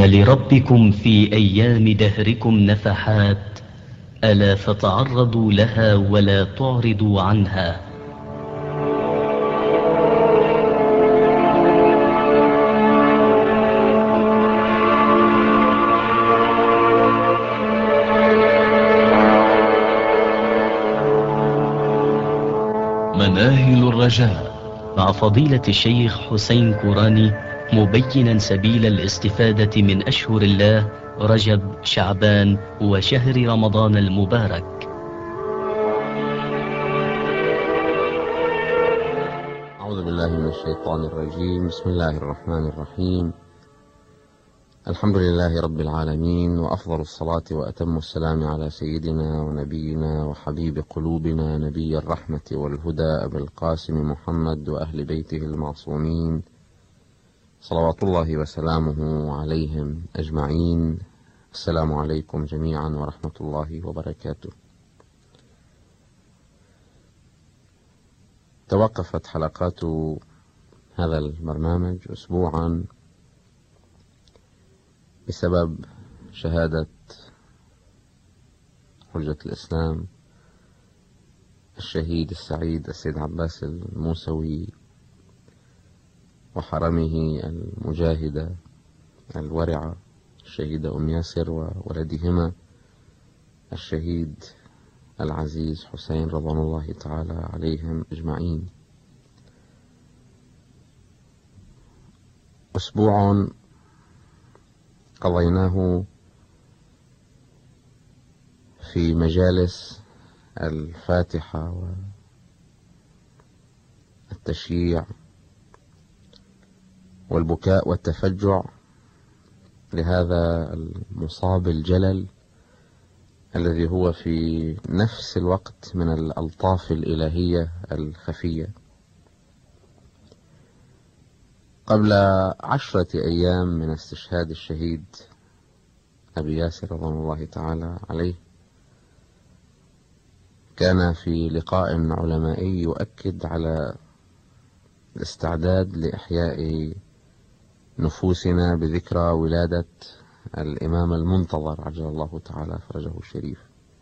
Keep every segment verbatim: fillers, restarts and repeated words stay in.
إن لربكم في أيام دهركم نفحات، ألا فتعرضوا لها ولا تعرضوا عنها. مناهل الرجاء مع فضيلة الشيخ حسين كوراني، مبينا سبيل الاستفادة من أشهر الله رجب شعبان وشهر رمضان المبارك. أعوذ بالله من الشيطان الرجيم. بسم الله الرحمن الرحيم. الحمد لله رب العالمين، وأفضل الصلاة وأتم السلام على سيدنا ونبينا وحبيب قلوبنا نبي الرحمة والهدى أبي القاسم محمد وأهل بيته المعصومين صلوات الله وسلامه عليهم أجمعين. السلام عليكم جميعا ورحمة الله وبركاته. توقفت حلقات هذا البرنامج أسبوعا بسبب شهادة حجة الإسلام الشهيد السعيد السيد عباس الموسوي وحرمه المجاهدة الورعة الشهيدة أم ياسر وولدهما الشهيد العزيز حسين رضوان الله تعالى عليهم أجمعين. أسبوع قضيناه في مجالس الفاتحة والتشييع والبكاء والتفجع لهذا المصاب الجلل الذي هو في نفس الوقت من الألطاف الإلهية الخفية. قبل عشرة أيام من استشهاد الشهيد أبي ياسر رضوان الله تعالى عليه، كان في لقاء علمائي يؤكد على الاستعداد لإحياء نفوسنا بذكرى ولادة الإمام المنتظر عجل الله تعالى فرجه الشريف،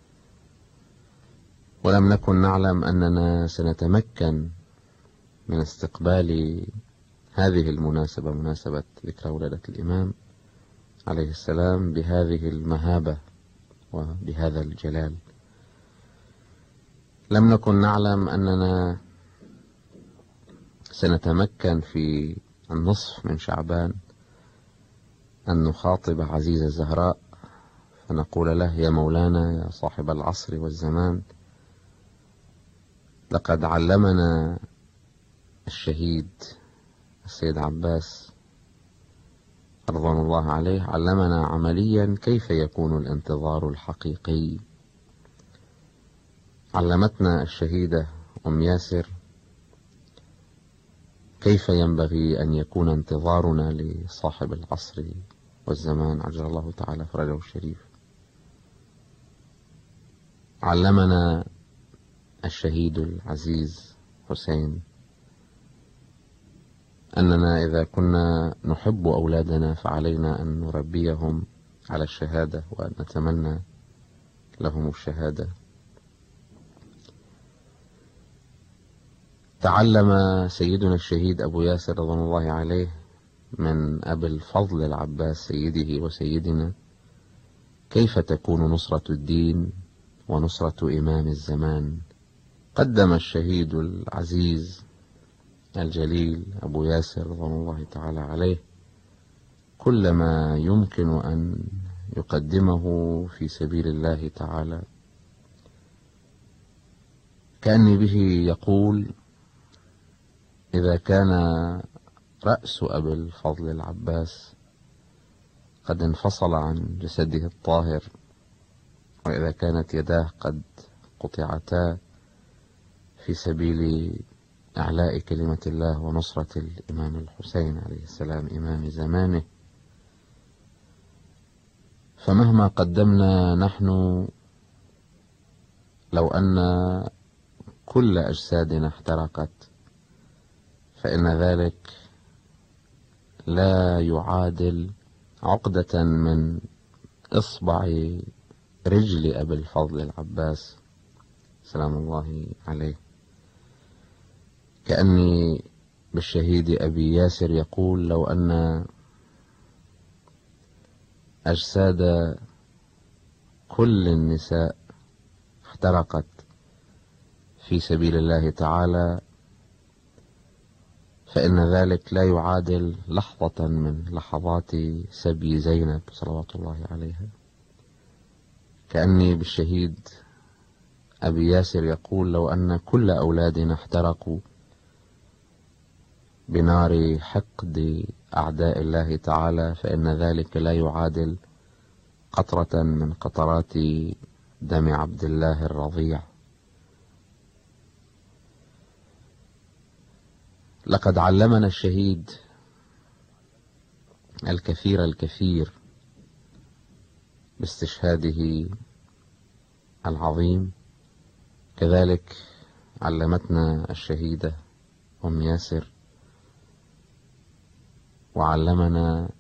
ولم نكن نعلم أننا سنتمكن من استقبال هذه المناسبة، مناسبة ذكرى ولادة الإمام عليه السلام، بهذه المهابة وبهذا الجلال. لم نكن نعلم أننا سنتمكن في النصف من شعبان أن نخاطب عزيز الزهراء فنقول له: يا مولانا يا صاحب العصر والزمان، لقد علمنا الشهيد السيد عباس رضوان الله عليه، علمنا عمليا كيف يكون الانتظار الحقيقي. علمتنا الشهيدة أم ياسر كيف ينبغي أن يكون انتظارنا لصاحب العصر والزمان عجل الله تعالى فرجه الشريف. علمنا الشهيد العزيز حسين أننا إذا كنا نحب أولادنا فعلينا أن نربيهم على الشهادة وأن نتمنى لهم الشهادة. تعلم سيدنا الشهيد أبو ياسر رضوان الله عليه من أبي الفضل العباس سيده وسيدنا كيف تكون نصرة الدين ونصرة إمام الزمان. قدم الشهيد العزيز الجليل أبو ياسر رضوان الله تعالى عليه كل ما يمكن أن يقدمه في سبيل الله تعالى، كأني به يقول: إذا كان رأس أبي الفضل العباس قد انفصل عن جسده الطاهر، وإذا كانت يداه قد قطعتا في سبيل إعلاء كلمة الله ونصرة الإمام الحسين عليه السلام إمام زمانه، فمهما قدمنا نحن، لو أن كل أجسادنا احترقت فإن ذلك لا يعادل عقدة من إصبع رجل أبي الفضل العباس سلام الله عليه، كأني بالشهيد أبي ياسر يقول: لو أن أجساد كل النساء احترقت في سبيل الله تعالى فإن ذلك لا يعادل لحظة من لحظات سبي زينب صلوات الله عليها. كأني بالشهيد أبي ياسر يقول: لو أن كل أولادنا احترقوا بنار حقد أعداء الله تعالى فإن ذلك لا يعادل قطرة من قطرات دم عبد الله الرضيع. لقد علمنا الشهيد الكثير الكثير باستشهاده العظيم، كذلك علمتنا الشهيدة أم ياسر، وعلمنا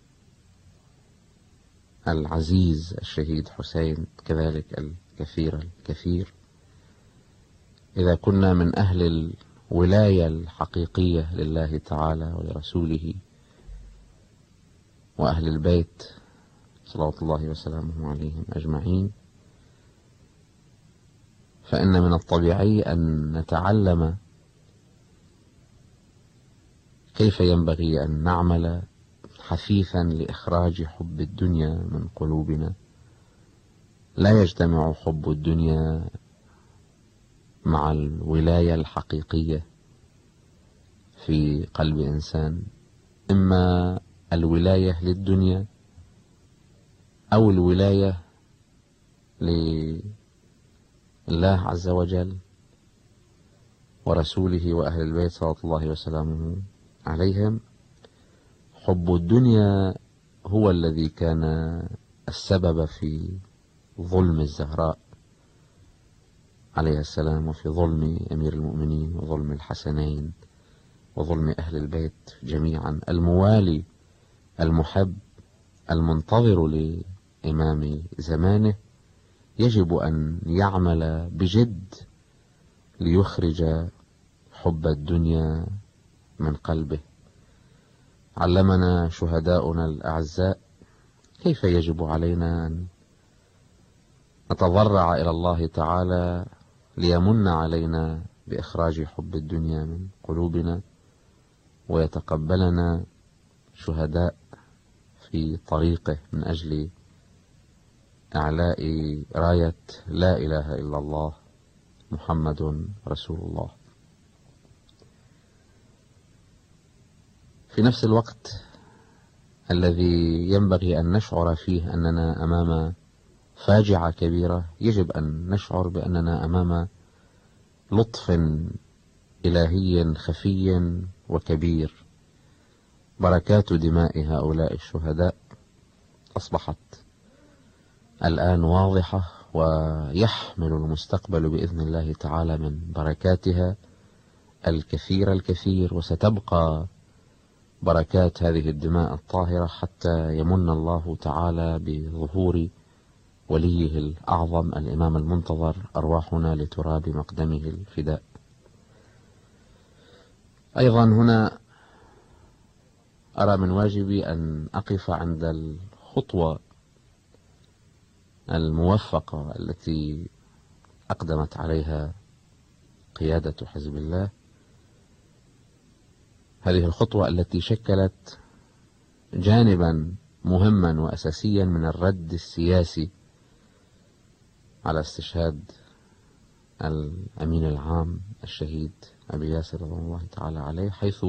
العزيز الشهيد حسين كذلك الكثير الكثير. إذا كنا من أهل الولاية الحقيقية لله تعالى ولرسوله وأهل البيت صلوات الله وسلامه عليهم أجمعين، فإن من الطبيعي أن نتعلم كيف ينبغي أن نعمل حثيثا لإخراج حب الدنيا من قلوبنا. لا يجتمع حب الدنيا مع الولاية الحقيقية في قلب إنسان، إما الولاية للدنيا أو الولاية لله عز وجل ورسوله وأهل البيت صلى الله وسلامه عليهم. حب الدنيا هو الذي كان السبب في ظلم الزهراء عليه السلام، وفي ظلم أمير المؤمنين، وظلم الحسنين، وظلم أهل البيت جميعا. الموالي المحب المنتظر لإمام زمانه يجب أن يعمل بجد ليخرج حب الدنيا من قلبه. علمنا شهداؤنا الأعزاء كيف يجب علينا أن نتضرع إلى الله تعالى ليمن علينا بإخراج حب الدنيا من قلوبنا ويتقبلنا شهداء في طريقه من أجل إعلاء راية لا إله إلا الله محمد رسول الله. في نفس الوقت الذي ينبغي أن نشعر فيه أننا أمام فاجعة كبيرة، يجب أن نشعر بأننا أمام لطف إلهي خفي وكبير. بركات دماء هؤلاء الشهداء أصبحت الآن واضحة، ويحمل المستقبل بإذن الله تعالى من بركاتها الكثير الكثير، وستبقى بركات هذه الدماء الطاهرة حتى يمن الله تعالى بظهور وليه الأعظم الإمام المنتظر أرواحنا لتراب مقدمه الفداء. أيضا هنا أرى من واجبي أن أقف عند الخطوة الموفقة التي أقدمت عليها قيادة حزب الله، هذه الخطوة التي شكلت جانبا مهما وأساسيا من الرد السياسي على استشهاد الأمين العام الشهيد أبي ياسر رضي الله تعالى عليه، حيث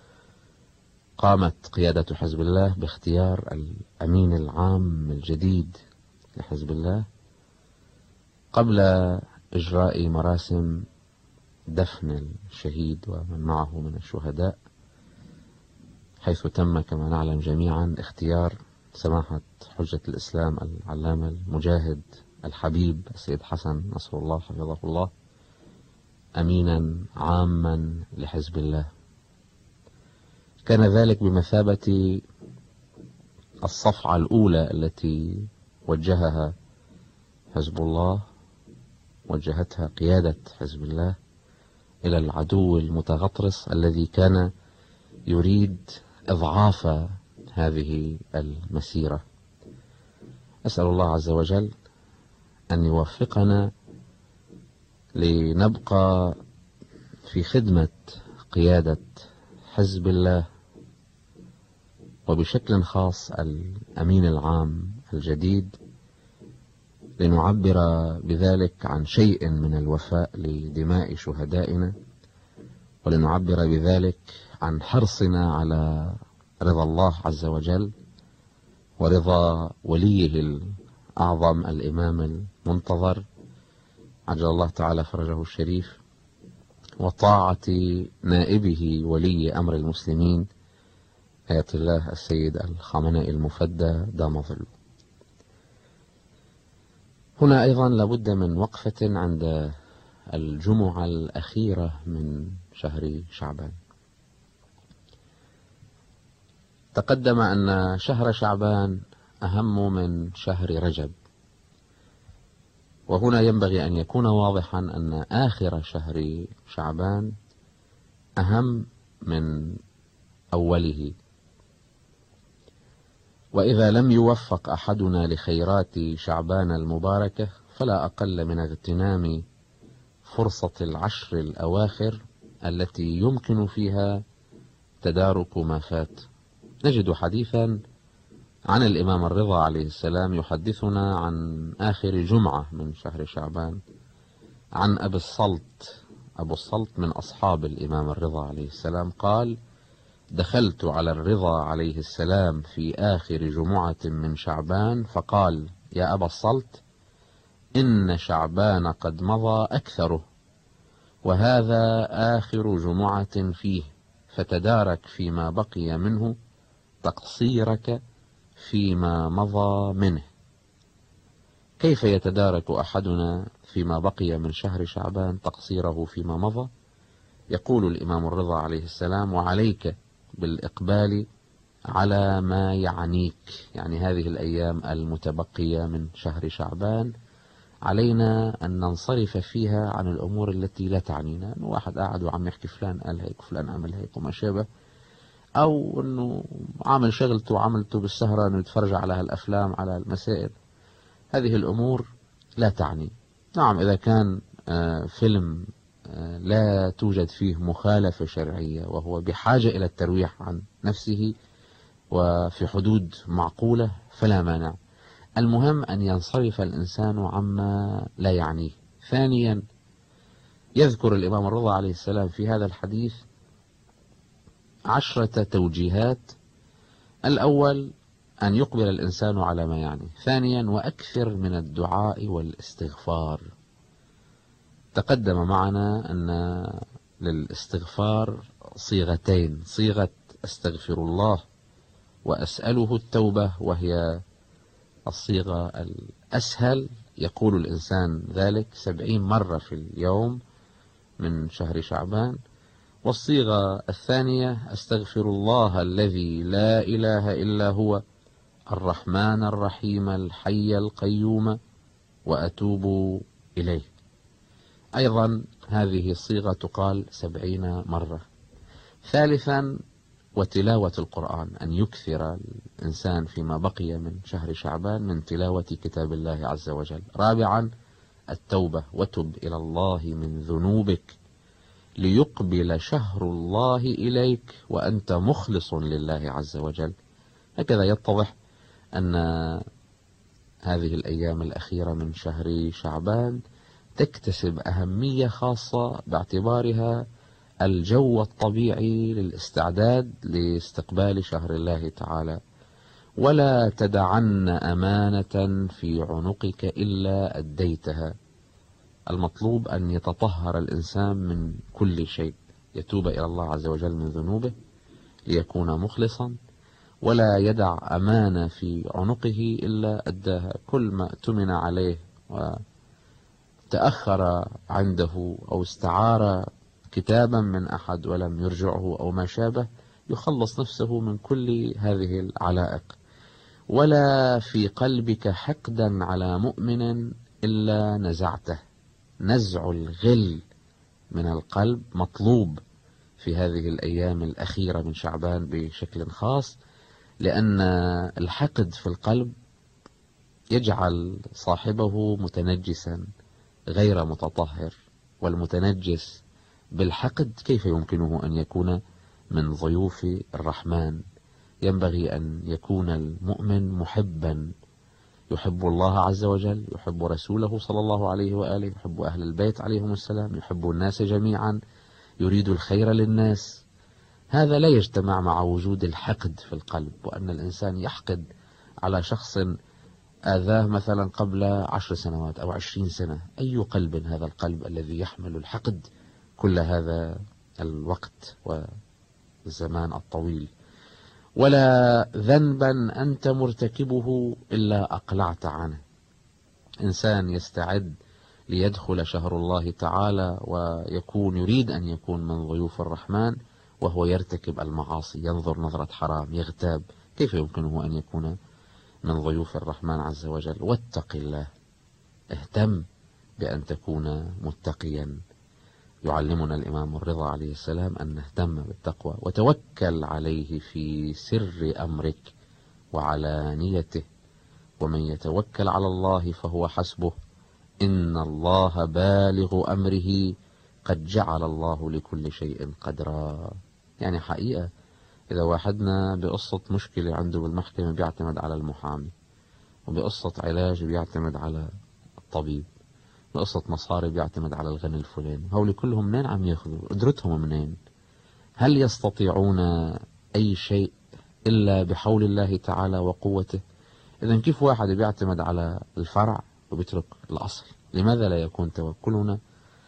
قامت قيادة حزب الله باختيار الأمين العام الجديد لحزب الله قبل إجراء مراسم دفن الشهيد ومن معه من الشهداء، حيث تم كما نعلم جميعا اختيار سماحة حجة الإسلام العلامة المجاهد الحبيب السيد حسن نصر الله حفظه الله أمينا عاما لحزب الله. كان ذلك بمثابة الصفعة الأولى التي وجهها حزب الله، وجهتها قيادة حزب الله إلى العدو المتغطرس الذي كان يريد إضعاف هذه المسيرة. أسأل الله عز وجل أن يوفقنا لنبقى في خدمة قيادة حزب الله، وبشكل خاص الأمين العام الجديد، لنعبر بذلك عن شيء من الوفاء لدماء شهدائنا، ولنعبر بذلك عن حرصنا على رضا الله عز وجل ورضا وليه الأعظم الإمام المنتظر عجل الله تعالى فرجه الشريف، وطاعة نائبه ولي أمر المسلمين آية الله السيد الخامنئي المفدى دام ظله. هنا أيضا لابد من وقفة عند الجمعة الأخيرة من شهر شعبان. تقدم أن شهر شعبان أهم من شهر رجب، وهنا ينبغي أن يكون واضحا أن آخر شهر شعبان أهم من أوله، وإذا لم يوفق أحدنا لخيرات شعبان المباركة فلا أقل من اغتنام فرصة العشر الأواخر التي يمكن فيها تدارك ما فات. نجد حديثا عن الإمام الرضا عليه السلام يحدثنا عن آخر جمعة من شهر شعبان عن أبي الصلت. أبو الصلت من أصحاب الإمام الرضا عليه السلام قال: دخلت على الرضا عليه السلام في آخر جمعة من شعبان فقال: يا أبا الصلت، إن شعبان قد مضى أكثره، وهذا آخر جمعة فيه، فتدارك فيما بقي منه تقصيرك فيما مضى منه. كيف يتدارك أحدنا فيما بقي من شهر شعبان تقصيره فيما مضى؟ يقول الإمام الرضا عليه السلام: وعليك بالإقبال على ما يعنيك، يعني هذه الأيام المتبقية من شهر شعبان علينا أن ننصرف فيها عن الأمور التي لا تعنينا. أنه واحد قاعد وعم يحكي فلان قال هيك وفلان عمل هيك وما شابه، أو أنه عامل شغلته وعملته بالسهرة أنه يتفرج على هالأفلام على المسائل، هذه الأمور لا تعني. نعم، إذا كان فيلم لا توجد فيه مخالفة شرعية وهو بحاجة إلى الترويح عن نفسه وفي حدود معقولة فلا مانع. المهم أن ينصرف الإنسان عما لا يعنيه. ثانيا، يذكر الإمام الرضا عليه السلام في هذا الحديث عشرة توجيهات. الأول أن يقبل الإنسان على ما يعني. ثانيا، وأكثر من الدعاء والاستغفار. تقدم معنا أن للاستغفار صيغتين: صيغة أستغفر الله وأسأله التوبة، وهي الصيغة الأسهل، يقول الإنسان ذلك سبعين مرة في اليوم من شهر شعبان. والصيغة الثانية: أستغفر الله الذي لا إله إلا هو الرحمن الرحيم الحي القيوم وأتوب إليه. أيضا هذه الصيغة تقال سبعين مرة. ثالثا، وتلاوة القرآن، أن يكثر الإنسان فيما بقي من شهر شعبان من تلاوة كتاب الله عز وجل. رابعا، التوبة، وتب إلى الله من ذنوبك ليقبل شهر الله إليك وأنت مخلص لله عز وجل. هكذا يتضح أن هذه الأيام الأخيرة من شهر شعبان تكتسب أهمية خاصة باعتبارها الجو الطبيعي للاستعداد لاستقبال شهر الله تعالى. ولا تدعن أمانة في عنقك إلا أديتها. المطلوب أن يتطهر الإنسان من كل شيء، يتوب إلى الله عز وجل من ذنوبه ليكون مخلصا، ولا يدع أمانة في عنقه إلا أداها. كل ما اؤتمن عليه وتأخر عنده أو استعار كتابا من أحد ولم يرجعه أو ما شابه، يخلص نفسه من كل هذه العلائق. ولا في قلبك حقدا على مؤمن إلا نزعته. نزع الغل من القلب مطلوب في هذه الأيام الأخيرة من شعبان بشكل خاص، لأن الحقد في القلب يجعل صاحبه متنجسا غير متطهر، والمتنجس بالحقد كيف يمكنه أن يكون من ضيوف الرحمن؟ ينبغي أن يكون المؤمن محبا، يحب الله عز وجل، يحب رسوله صلى الله عليه وآله، يحب أهل البيت عليهم السلام، يحب الناس جميعا، يريد الخير للناس. هذا لا يجتمع مع وجود الحقد في القلب، وأن الإنسان يحقد على شخص آذاه مثلا قبل عشر سنوات أو عشرين سنة. أي قلب هذا القلب الذي يحمل الحقد كل هذا الوقت والزمان الطويل؟ ولا ذنبا أنت مرتكبه إلا أقلعت عنه. إنسان يستعد ليدخل شهر الله تعالى ويكون يريد أن يكون من ضيوف الرحمن وهو يرتكب المعاصي، ينظر نظرة حرام، يغتاب، كيف يمكنه أن يكون من ضيوف الرحمن عز وجل؟ واتق الله، اهتم بأن تكون متقيا. يعلمنا الإمام الرضا عليه السلام أن نهتم بالتقوى، وتوكل عليه في سر أمرك وعلانيته، ومن يتوكل على الله فهو حسبه، إن الله بالغ أمره، قد جعل الله لكل شيء قدرا. يعني حقيقة إذا واحدنا بقصة مشكلة عنده بالمحكمة بيعتمد على المحامي، وبقصة علاج بيعتمد على الطبيب، بقصة مصاري بيعتمد على الغني الفلاني، هؤلاء كلهم منين عم ياخذوا؟ قدرتهم منين؟ هل يستطيعون أي شيء إلا بحول الله تعالى وقوته؟ إذن كيف واحد بيعتمد على الفرع وبيترك الأصل؟ لماذا لا يكون توكلنا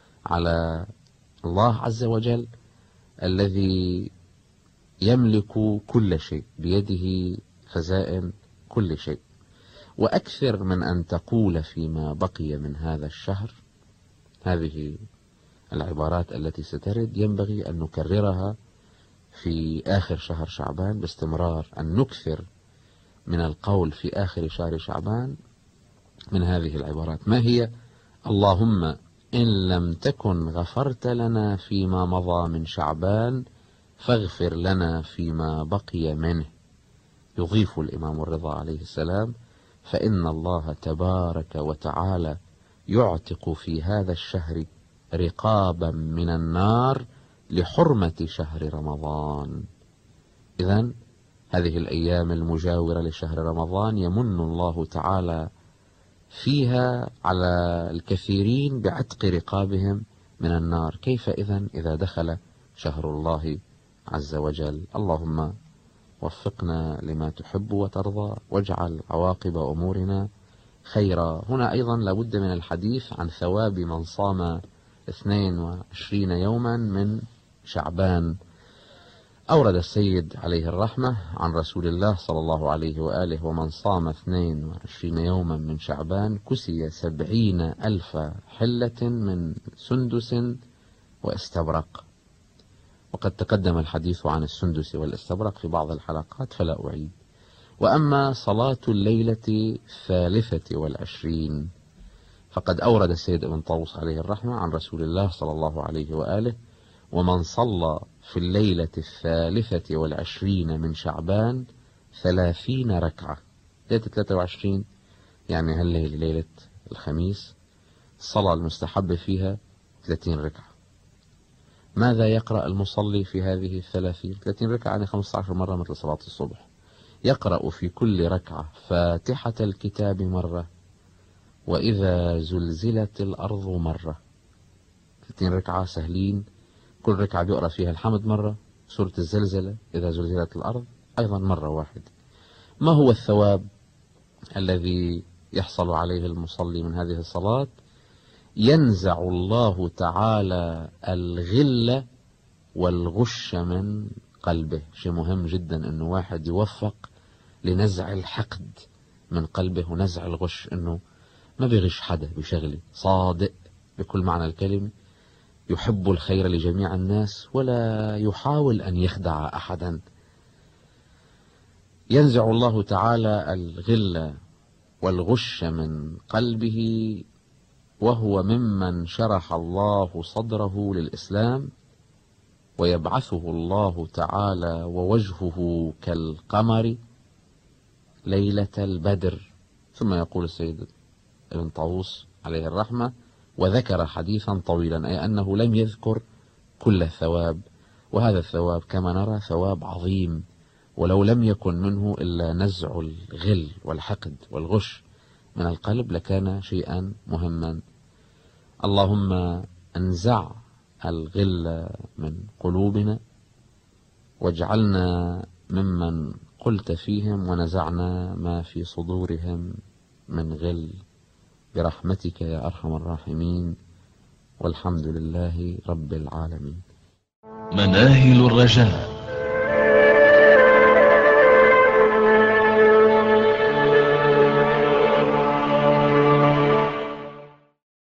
على الله عز وجل الذي يملك كل شيء، بيده خزائن كل شيء؟ وأكثر من أن تقول فيما بقي من هذا الشهر هذه العبارات التي سترد، ينبغي أن نكررها في آخر شهر شعبان باستمرار، أن نكثر من القول في آخر شهر شعبان من هذه العبارات. ما هي؟ اللهم إن لم تكن غفرت لنا فيما مضى من شعبان فاغفر لنا فيما بقي منه. يضيف الإمام الرضا عليه السلام: فإن الله تبارك وتعالى يعتق في هذا الشهر رقابا من النار لحرمة شهر رمضان. إذن هذه الأيام المجاورة لشهر رمضان يمن الله تعالى فيها على الكثيرين بعتق رقابهم من النار. كيف إذن إذا دخل شهر الله عز وجل؟ اللهم وفقنا لما تحب وترضى، واجعل عواقب أمورنا خيرا. هنا أيضا لابد من الحديث عن ثواب من صام اثنين وعشرين يوما من شعبان. أورد السيد عليه الرحمة عن رسول الله صلى الله عليه وآله: ومن صام اثنين وعشرين يوما من شعبان كسي سبعين ألف حلة من سندس واستبرق. وقد تقدم الحديث عن السندس والاستبرق في بعض الحلقات فلا أعيد. وأما صلاة الليلة الثالثة والعشرين فقد أورد السيد ابن طاووس عليه الرحمة عن رسول الله صلى الله عليه وآله: ومن صلى في الليلة الثالثة والعشرين من شعبان ثلاثين ركعة. ليلة ثلاثة وعشرين يعني هالليلة ليلة الخميس، الصلاة المستحبة فيها ثلاثين ركعة. ماذا يقرأ المصلي في هذه الثلاثين؟ ثلاثين ركعة يعني خمسة عشر مرة مثل صلاة الصبح. يقرأ في كل ركعة فاتحة الكتاب مرة، وإذا زلزلت الأرض مرة. ثلاثين ركعة سهلين، كل ركعة بيقرأ فيها الحمد مرة، سورة الزلزلة، إذا زلزلت الأرض أيضا مرة واحدة. ما هو الثواب الذي يحصل عليه المصلي من هذه الصلاة؟ ينزع الله تعالى الغل والغش من قلبه. شيء مهم جدا أنه واحد يوفق لنزع الحقد من قلبه ونزع الغش، أنه ما بيغش حدا بشغله، صادق بكل معنى الكلمة، يحب الخير لجميع الناس ولا يحاول أن يخدع أحدا. ينزع الله تعالى الغل والغش من قلبه وهو ممن شرح الله صدره للإسلام، ويبعثه الله تعالى ووجهه كالقمر ليلة البدر. ثم يقول السيد ابن طاووس عليه الرحمة: وذكر حديثا طويلا، أي أنه لم يذكر كل الثواب، وهذا الثواب كما نرى ثواب عظيم، ولو لم يكن منه إلا نزع الغل والحقد والغش من القلب لكان شيئا مهما. اللهم انزع الغل من قلوبنا، واجعلنا ممن قلت فيهم ونزعنا ما في صدورهم من غل برحمتك يا أرحم الراحمين، والحمد لله رب العالمين. مناهل الرجاء.